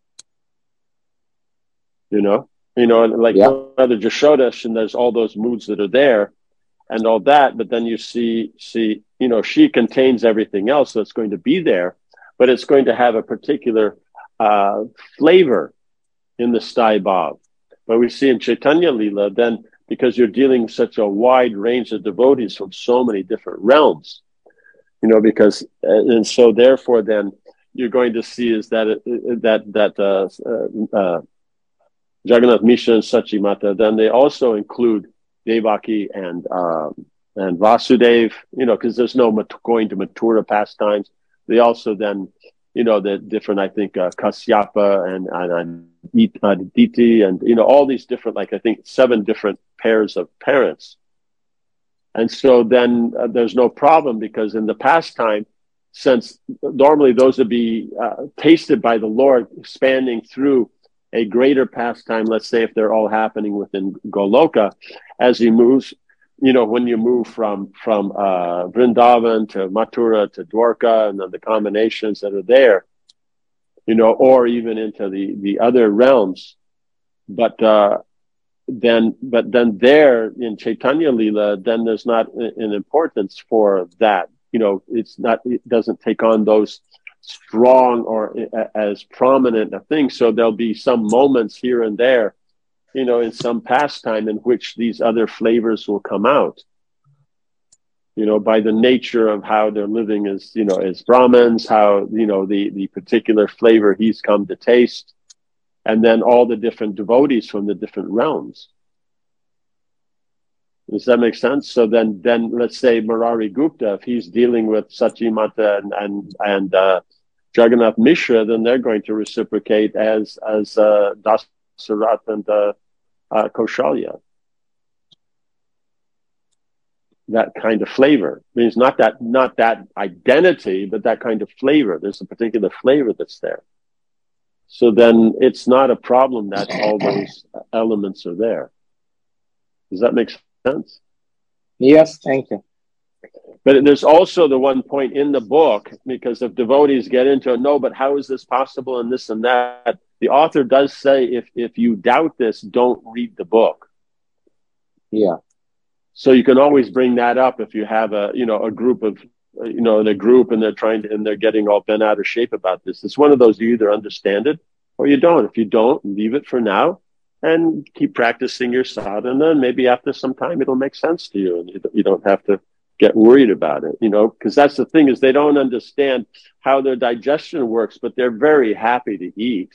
You know? You know, like yeah. Mother Jashoda, and there's all those moods that are there and all that, but then you see, see, you know, she contains everything else that's going to be there, but it's going to have a particular uh, flavor in the Stai Bhav. But we see in Chaitanya Lila, then, because you're dealing with such a wide range of devotees from so many different realms, you know, because, and so therefore then you're going to see is that, that, that, uh, uh, Jagannath Mishra and Sachimata, then they also include Devaki and, um, and Vasudev, you know, because there's no mat- going to Mathura pastimes. They also then, you know, the different, I think, uh, Kasyapa and, and, and Aditi and, you know, all these different, like, I think seven different pairs of parents. And so then uh, there's no problem, because in the pastime, since normally those would be uh, tasted by the Lord expanding through a greater pastime, let's say if they're all happening within Goloka, as he moves, you know, when you move from, from uh, Vrindavan to Mathura to Dwarka, and then the combinations that are there, you know, or even into the, the other realms. But, uh, then, but then there in Chaitanya Lila, then there's not an importance for that. You know, it's not, it doesn't take on those strong or as prominent a thing. So there'll be some moments here and there, you know, in some pastime in which these other flavors will come out, you know, by the nature of how they're living as, you know, as Brahmins, how, you know, the, the particular flavor he's come to taste, and then all the different devotees from the different realms. Does that make sense? So then, then let's say Murari Gupta, if he's dealing with Sachimata and, and, and, uh, Jagannath Mishra, then they're going to reciprocate as, as, uh, Dasarat and, uh, uh, Kaushalya. That kind of flavor means not that, not that identity, but that kind of flavor. There's a particular flavor that's there. So then it's not a problem that all those elements are there. Does that make sense? Yes, thank you. But there's also the one point in the book, because if devotees get into it, no, but how is this possible and this and that? The author does say, if, if you doubt this, don't read the book. Yeah. So you can always bring that up if you have a, you know, a group of, you know, in a group and they're trying to, and they're getting all bent out of shape about this. It's one of those, you either understand it or you don't. If you don't, leave it for now and keep practicing your sadhana, and then maybe after some time it'll make sense to you, and you, you don't have to get worried about it, you know, because that's the thing, is they don't understand how their digestion works, but they're very happy to eat.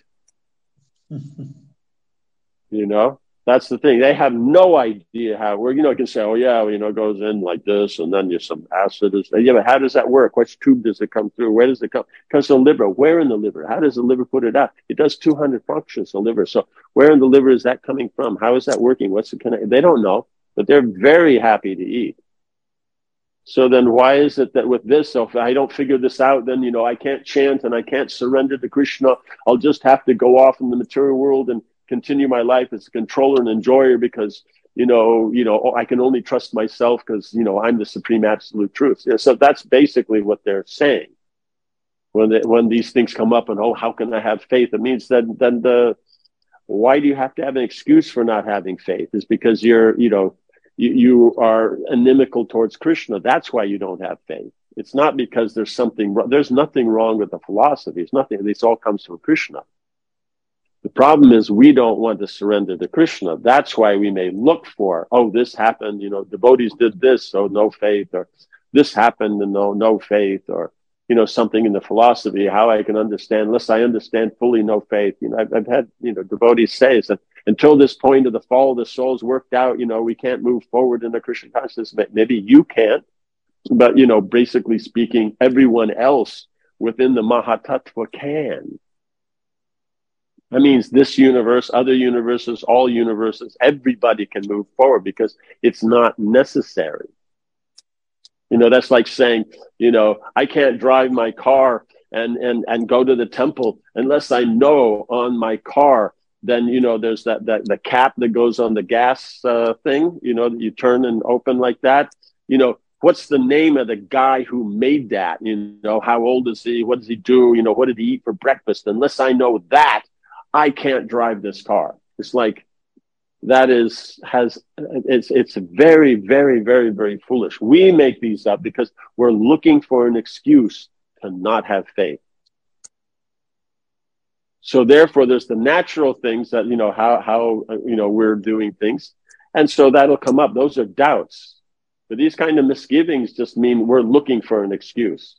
You know, that's the thing. They have no idea how, where, you know, you can say, oh yeah, well, you know, it goes in like this, and then there's some acid. Is yeah, but how does that work? Which tube does it come through? Where does it come? It comes from the liver. Where in the liver? How does the liver put it out? It does two hundred functions, the liver. So where in the liver is that coming from? How is that working? What's the connection? They don't know, but they're very happy to eat. So then why is it that with this, so if I don't figure this out, then, you know, I can't chant and I can't surrender to Krishna. I'll just have to go off in the material world and continue my life as a controller and enjoyer, because, you know, you know, I can only trust myself because, you know, I'm the supreme absolute truth. Yeah, so that's basically what they're saying. When they, when these things come up and, oh, how can I have faith? It means that then the, why do you have to have an excuse for not having faith? Is because you're, you know, you, you are inimical towards Krishna. That's why you don't have faith. It's not because there's something, there's nothing wrong with the philosophy. It's nothing, this all comes from Krishna. The problem is we don't want to surrender to Krishna. That's why we may look for, oh, this happened, you know, devotees did this, so no faith, or this happened and no, no faith, or, you know, something in the philosophy, how I can understand, unless I understand fully, no faith. You know, I've, I've had, you know, devotees say is that until this point of the fall of the soul's worked out, you know, we can't move forward in the Krishna consciousness. Maybe you can't. But, you know, basically speaking, everyone else within the Mahatattva can. That means this universe, other universes, all universes, everybody can move forward because it's not necessary. You know, that's like saying, you know, I can't drive my car and, and, and go to the temple unless I know on my car, then, you know, there's that, that the cap that goes on the gas uh, thing, you know, that you turn and open like that. You know, what's the name of the guy who made that? You know, how old is he? What does he do? You know, what did he eat for breakfast? Unless I know that, I can't drive this car. It's like, that is, has, it's, it's very, very, very, very foolish. We make these up because we're looking for an excuse to not have faith. So therefore, there's the natural things that, you know, how, how, you know, we're doing things. And so that'll come up. Those are doubts. But these kind of misgivings just mean we're looking for an excuse.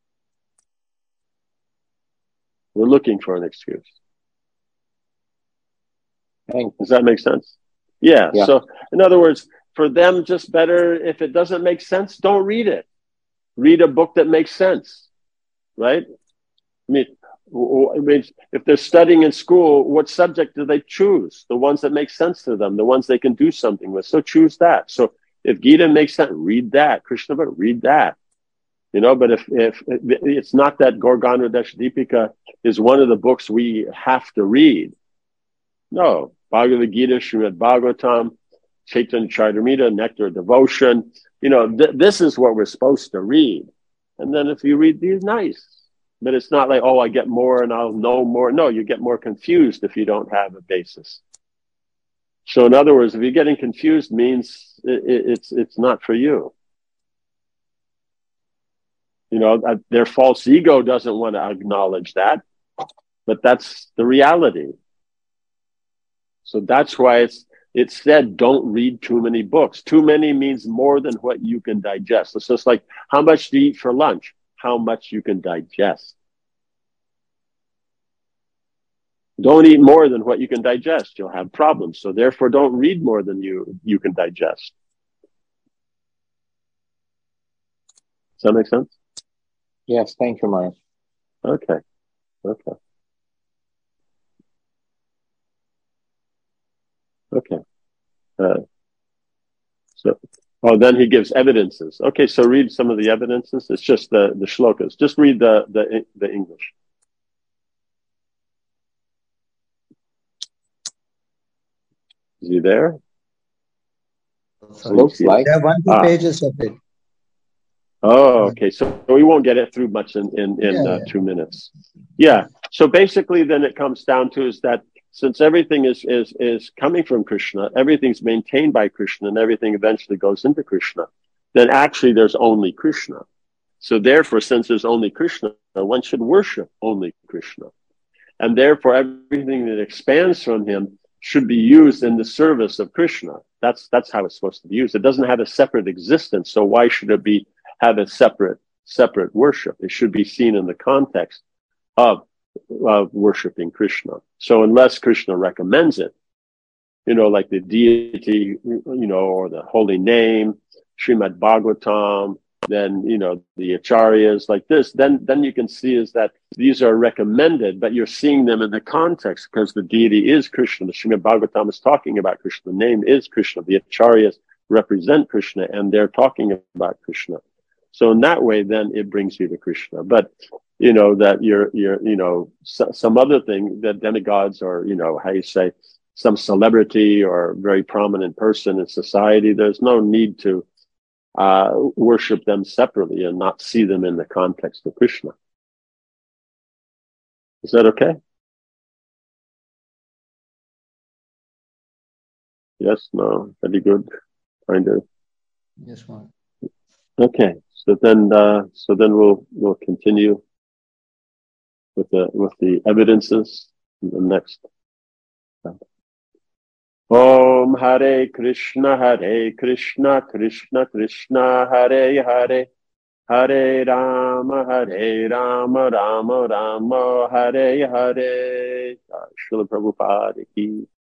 We're looking for an excuse. Does that make sense? Yeah. yeah. So in other words, for them, just better, if it doesn't make sense, don't read it. Read a book that makes sense, right? I mean, I mean, if they're studying in school, what subject do they choose? The ones that make sense to them, the ones they can do something with. So choose that. So if Gita makes sense, read that. Krishna, but read that. You know, but if, if it's not that Gorgana Dashadipika is one of the books we have to read. No, Bhagavad Gita, Srimad Bhagavatam, Chaitanya Charitamrita, Nectar of Devotion. You know, th- this is what we're supposed to read. And then if you read these, nice. But it's not like, oh, I get more and I'll know more. No, you get more confused if you don't have a basis. So in other words, if you're getting confused, means it, it, it's it's not for you. You know, uh, their false ego doesn't want to acknowledge that, but that's the reality. So that's why it's it's said, don't read too many books. Too many means more than what you can digest. It's just like, how much do you eat for lunch? How much you can digest. Don't eat more than what you can digest. You'll have problems. So therefore, don't read more than you, you can digest. Does that make sense? Yes, thank you, Maharaj. Okay. Okay. Okay. Uh, so, oh, then he gives evidences. Okay, so read some of the evidences. It's just the, the shlokas. Just read the, the, the English. Is he there? Sorry. Looks like. There are one, two ah. pages of it. Oh, okay. So we won't get it through much in, in, in yeah, uh, yeah. two minutes. Yeah. So basically then it comes down to is that since everything is, is, is coming from Krishna, everything's maintained by Krishna, and everything eventually goes into Krishna, then actually there's only Krishna. So therefore, since there's only Krishna, one should worship only Krishna. And therefore, everything that expands from him should be used in the service of Krishna. That's, that's how it's supposed to be used. It doesn't have a separate existence. So why should it be, have a separate, separate worship? It should be seen in the context of, of worshiping Krishna. So unless Krishna recommends it, you know, like the deity, you know, or the holy name, Srimad Bhagavatam, then, you know, the acharyas like this, then, then you can see is that these are recommended, but you're seeing them in the context because the deity is Krishna. The Srimad Bhagavatam is talking about Krishna. The name is Krishna. The acharyas represent Krishna and they're talking about Krishna. So in that way, then it brings you to Krishna. But, you know, that you're, you're, you know, so, some other thing that demigods or, you know, how you say, some celebrity or very prominent person in society, there's no need to uh, worship them separately and not see them in the context of Krishna. Is that okay? Yes, no, very good. Kind of. Yes, Maharaj. Okay. So then, uh, so then we'll we'll continue with the with the evidences in the next. Om Hare Krishna, Hare Krishna, Krishna Krishna, Hare Hare, Hare Rama, Hare Rama, Rama Rama, Hare Hare. Uh, Srila Prabhupada ki